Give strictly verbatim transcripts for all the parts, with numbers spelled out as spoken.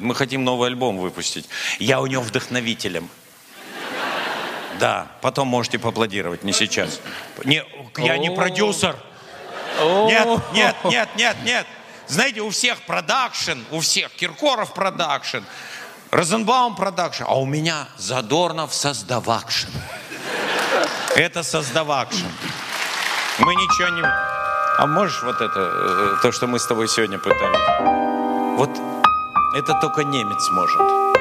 Мы хотим новый альбом выпустить. Я у него вдохновителем. Да, потом можете поаплодировать, не сейчас. Не, я не продюсер. Нет, нет, нет, нет, нет. Знаете, у всех продакшн, у всех Киркоров продакшн, Розенбаум продакшн, а у меня Задорнов создавакшн. Это создавакшн. Мы ничего не... А можешь вот это, то, что мы с тобой сегодня пытались? Вот это только немец может.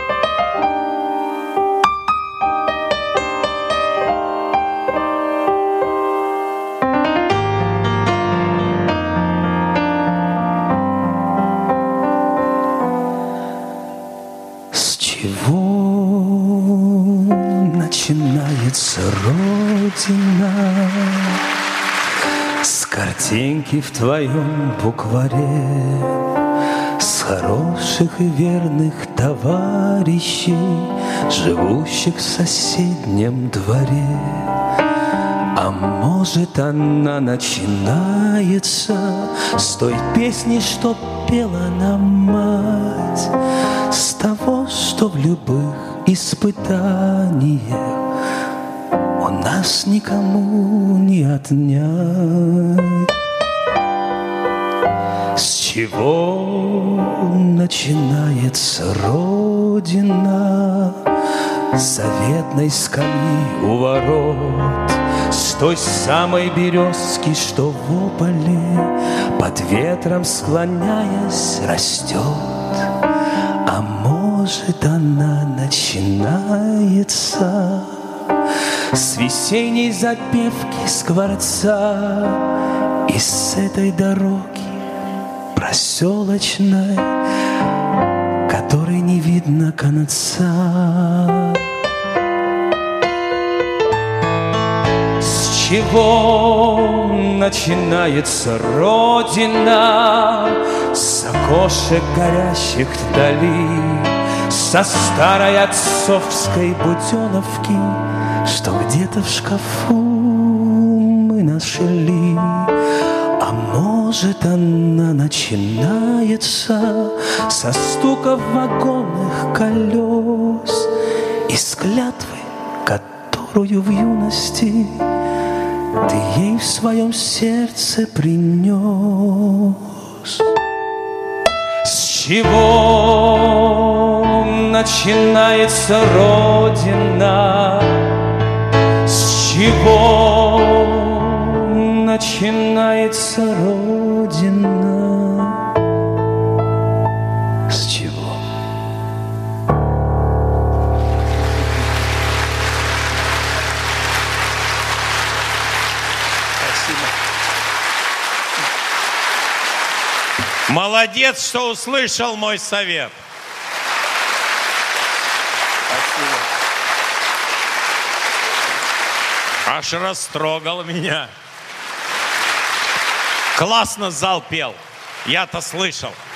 Начинается Родина с картинки в твоем букваре, с хороших и верных товарищей, живущих в соседнем дворе. А может, она начинается с той песни, что пела нам мать, с того, что в любых испытаниях у нас никому не отнять. С чего начинается Родина? С заветной скамьи у ворот, с той самой березки, что в ополе, под ветром склоняясь, растет. А может, она начинается с весенней запевки скворца и с этой дороги проселочной, которой не видно конца. С чего начинается Родина? С окошек горящих вдали, со старой отцовской буденовки, что где-то в шкафу мы нашли. А может, она начинается со стука вагонных колес и с клятвы, которую в юности ты ей в своем сердце принес. С чего начинается Родина? С чего начинается Родина? С чего? Спасибо. Молодец, что услышал мой совет. Спасибо. Аж растрогал меня. Классно зал пел. Я-то слышал.